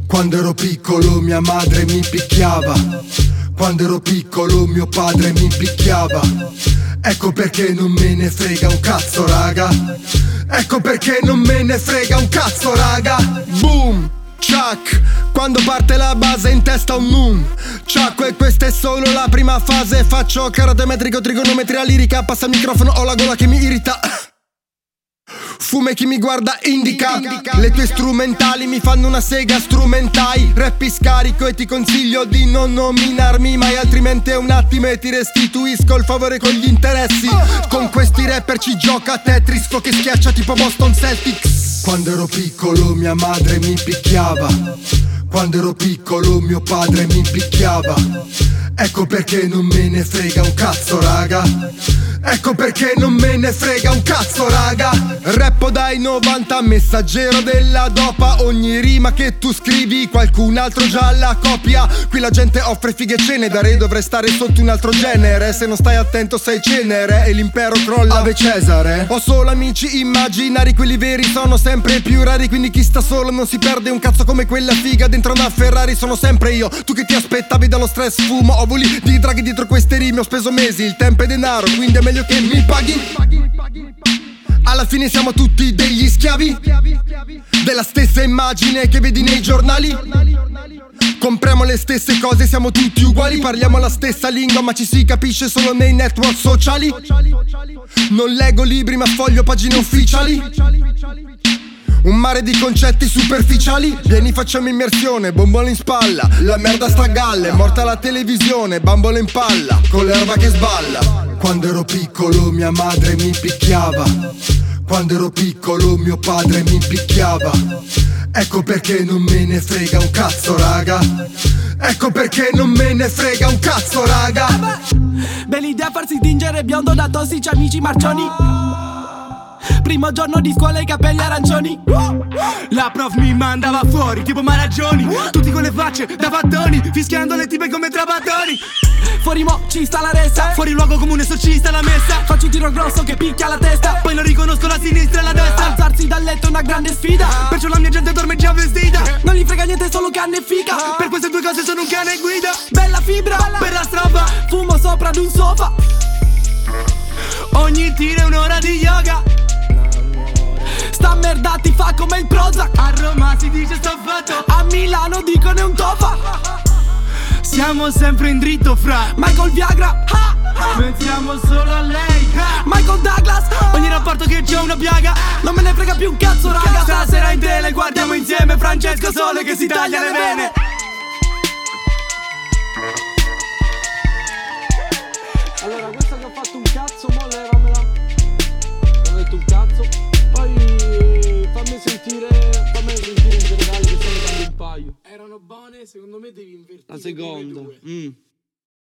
Quando ero piccolo mia madre mi picchiava, quando ero piccolo mio padre mi picchiava. Ecco perché non me ne frega un cazzo raga, ecco perché non me ne frega un cazzo raga. Boom, ciak, quando parte la base in testa un noom. Ciacco e questa è solo la prima fase. Faccio karate metrico, trigonometria lirica. Passa il microfono, ho la gola che mi irrita. Fume chi mi guarda indica. Le tue strumentali mi fanno una sega strumentai. Rappi scarico e ti consiglio di non nominarmi mai, altrimenti è un attimo e ti restituisco il favore con gli interessi. Con questi rapper ci gioca a Tetris, che schiaccia tipo Boston Celtics. Quando ero piccolo mia madre mi picchiava, quando ero piccolo mio padre mi picchiava. Ecco perché non me ne frega un cazzo raga, ecco perché non me ne frega un cazzo raga. Rappo dai 90, messaggero della dopa. Ogni rima che tu scrivi qualcun altro già la copia. Qui la gente offre fighe e cene, da re dovrei stare sotto un altro genere. Se non stai attento sei cenere e l'impero crolla. Ave Cesare. Ho solo amici immaginari, quelli veri sono sempre più rari. Quindi chi sta solo non si perde un cazzo come quella figa dentro una Ferrari. Sono sempre io, tu che ti aspettavi dallo stress fumo ovuli di draghi dietro queste rime. Ho speso mesi, il tempo è denaro, quindi è meglio che mi paghi. Alla fine siamo tutti degli schiavi della stessa immagine che vedi nei giornali. Compriamo le stesse cose, siamo tutti uguali. Parliamo la stessa lingua ma ci si capisce solo nei network sociali. Non leggo libri ma foglio pagine ufficiali. Un mare di concetti superficiali. Vieni facciamo immersione, bombolo in spalla. La merda sta a galle, morta la televisione. Bambolo in palla, con l'erba che sballa. Quando ero piccolo mia madre mi picchiava, quando ero piccolo mio padre mi picchiava. Ecco perché non me ne frega un cazzo raga, ecco perché non me ne frega un cazzo raga. Bella idea farsi tingere biondo da tossici amici marcioni. Primo giorno di scuola i capelli arancioni. La prof mi mandava fuori tipo Maragioni, tutti con le facce da fattoni, fischiando le tipe come trapattoni. Fuori mo ci sta la ressa, fuori luogo comune socista la messa. Faccio un tiro grosso che picchia la testa, poi non riconosco la sinistra e la destra. Alzarsi dal letto è una grande sfida, perciò la mia gente dorme già vestita. Non gli frega niente solo canne e figa, per queste due cose sono un cane e guida. Bella fibra, per la strofa, fumo sopra ad un sofa. Ogni tiro è un'ora di yoga. Sta merda ti fa come il Prozac. A Roma si dice sto fatto, a Milano dicono è un tofa. Siamo sempre in dritto fra Michael Viagra, pensiamo solo a lei, Michael Douglas. Ogni rapporto che c'è una piaga, non me ne frega più un cazzo raga. Stasera in tele guardiamo insieme Francesco Sole che si taglia le vene. Allora questa che ho fatto un cazzo, mo leramela. Ho detto un cazzo. Poi fammi sentire in generale che sono dando un paio. Erano buone, secondo me devi invertire. La seconda.